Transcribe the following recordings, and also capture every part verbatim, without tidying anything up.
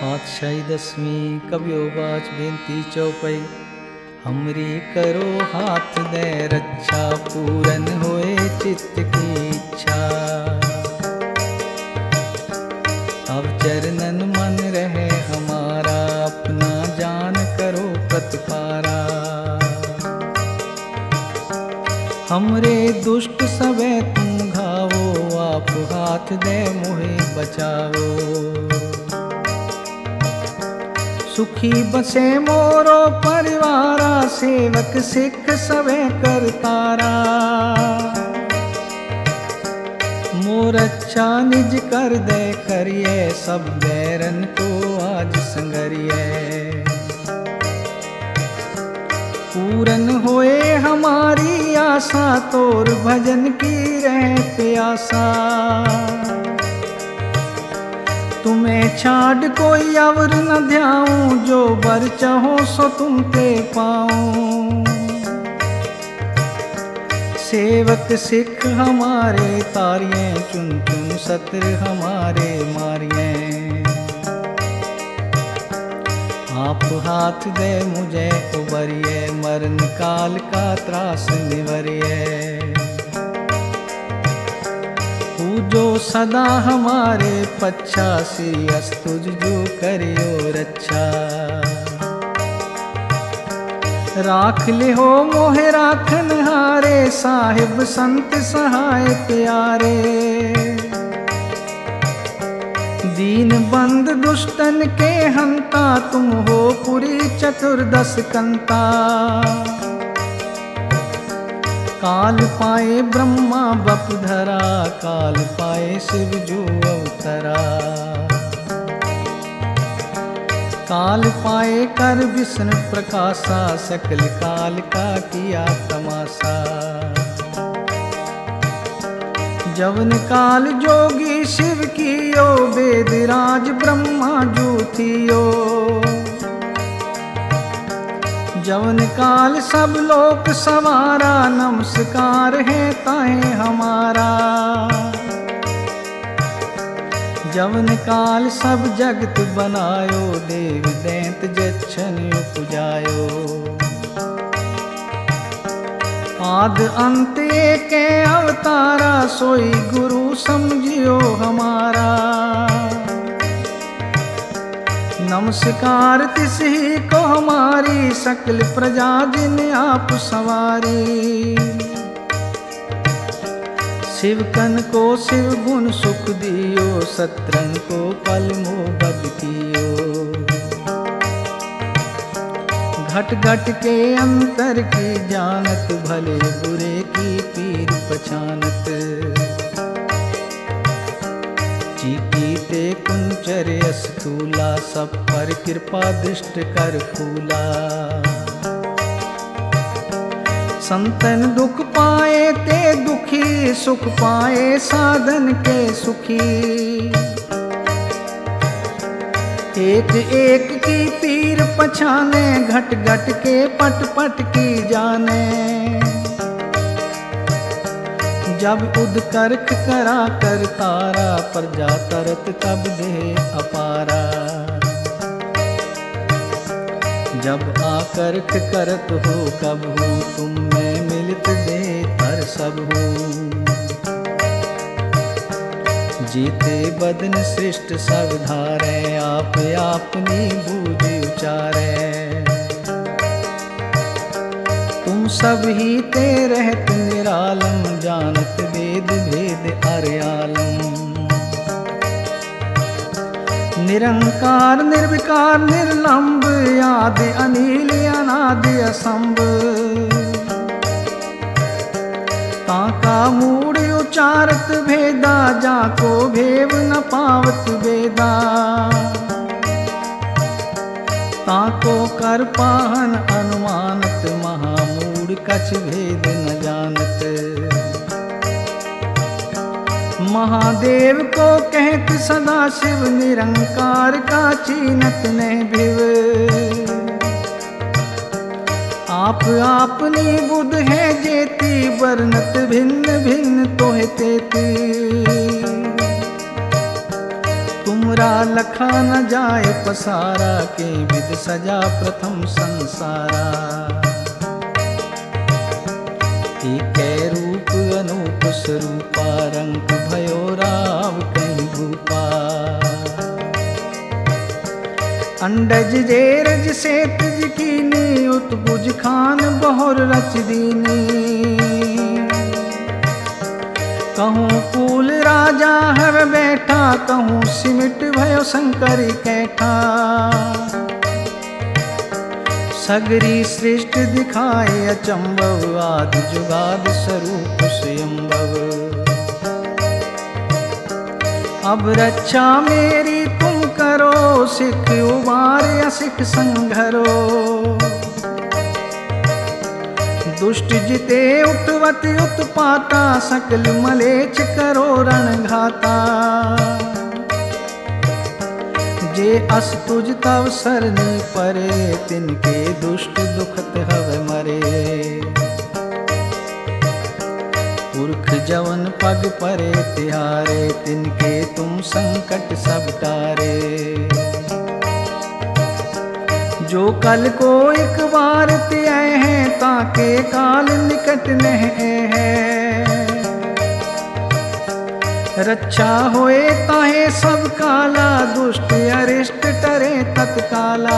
पातशाही दसवीं कवियो बाच बेनती चौपाई। हमरी करो हाथ दे रक्षा, पूरन होए चित्त की इच्छा। अब चरणन मन रहे हमारा, अपना जान करो प्रतिपारा। हमरे दुष्ट सबे तुम घावो, आप हाथ दे मोहे बचाओ। सुखी बसे मोरो परिवारा, सेवक सिख सवे करतारा। मोर अच्छा निज कर दे करिए, सब बैरन को आज संगरिए। पूरन होए हमारी आशा, तोर भजन की रहे प्यासा। तुम्हें छाड़ कोई और न ध्याऊं, जो बर चाहो सो तुम ते पाऊं। सेवक सिख हमारे तारिये, चुन चुन सत्र हमारे मारिये। आप हाथ दे मुझे उबरिए, मरण काल का त्रास निवरिए। जो सदा हमारे पच्छासी, अस्तुज जो करियो रक्षा। राख ले हो मोहे राखन हारे, साहिब संत सहाय प्यारे। दीन बंद दुष्टन के हंता, तुम हो पुरी चतुर्दश कंता। काल पाए ब्रह्मा बपधरा, काल पाए शिव जो अवतरा। काल पाए कर विष्णु प्रकाशा, सकल काल का किया तमाशा। जवन काल जोगी शिव कियो, वेदराज ब्रह्मा जो थियो। जवन काल सब लोक सवारा, नमस्कार है ताहे हमारा। जवन काल सब जगत बनायो, देव दैंत जच्छन उपजायो। आद अंत एक अवतारा, सोई गुरु समझियो हमारा। नमस्कार तिस ही को हमारी, सकल प्रजा जिन आप सवारी। शिवकन को शिव गुण सुख दियो, सत्रन को पल मोह बद कियो। घट घट के अंतर की जानत, भले बुरे की पीर पछानत। चीकीते कुंचर स्थूला, सब पर कृपा दृष्ट कर फूला। संतन दुख पाए ते दुखी, सुख पाए साधन के सुखी। एक एक की पीर पछाने, घट घट के पट पट की जाने। जब उद करख करा कर तारा, प्रजा तरत तब दे अपारा। जब आकर्ख करत हो कब हो, तुम में मिलित दे तर सब हो। जीते बदन सृष्ट सब धारे, आप आपनी बूझ उचारे। तुम सब ही ते रहत निरालम, जानत वेद भेद अर्यालम। निरंकार निर्विकार निर्लंब, आदि अनिल अनादि असंभ। ताका मूढ़ उचारत भेदा, जाको भेव न पावत वेदा। ताको कर पाहन अनुमानत, महामूढ़ कछ भेद न जानत। महादेव को कहत सदा शिव, निरंकार का चीनत ने भिव। आप आपनी बुध है जेती, वर्णत भिन्न भिन्न तोहे तेती। तुम तेरा लखा न जाए पसारा, के विद सजा प्रथम संसारा। एकै रूप अनूप स्वरूपा, रंग भयो राव कहीं भूपा। अंडज जे रज से तिज कीनी, उत्बुज खान बहुर रच दीनी। कहूँ कूल राजा हर बैठा, कहूँ सिमट भयो शंकर कैठा। सगरी सृष्टि दिखाए अचंभव, आदि जुगाद स्वरूप स्वयंभव। अब रक्षा मेरी तुम करो, सिख उबार या सिख संघरो। दुष्ट जिते उठवत उत्पाता, सकल मलेच्छ करो रणघाता। जे अस तुझ तव सरनी परे, तिनके दुष्ट दुखत हव मरे। पुरख जवन पग परे तिहारे, तिनके तुम संकट सब टारे। जो कल को एक बार त्याय है, ताके काल निकट नह है। रक्षा होए ताहे सब काला, दुष्ट अरिष्ट टरे तत्काला।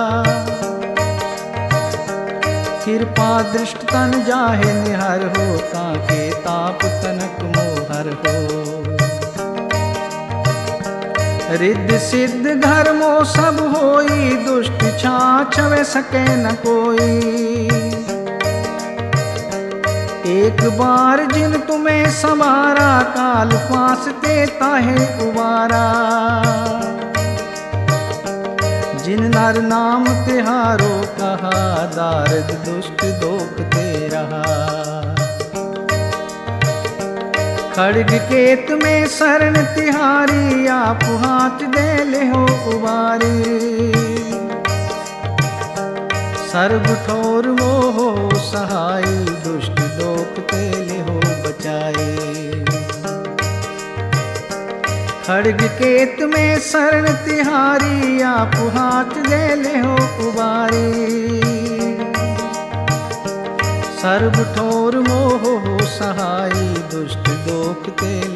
कृपा दृष्ट तन जाहे निहर हो, ताके ताप तनक मोहर हो। रिद्धि सिद्ध घर मो सब होई, दुष्ट छाछवे सके न कोई। एक बार जिन तुम्हें संवारा, काल पास ते ताहे उबारा। जिन नर नाम तिहारो कहा, दारद दुष्ट दोख ते रहा। खड्ग केत में शरण तिहारी, आप हाथ दे ले हो उबारी। सर्व ठोर वो हो सहाय, दुष्ट दोख ते ले हो बचाए। खड्ग केत में शरण तिहारी, आप हाथ दे ले हो उबारी। सर्व ठोर मोह सहाय, दुष्ट दोख ते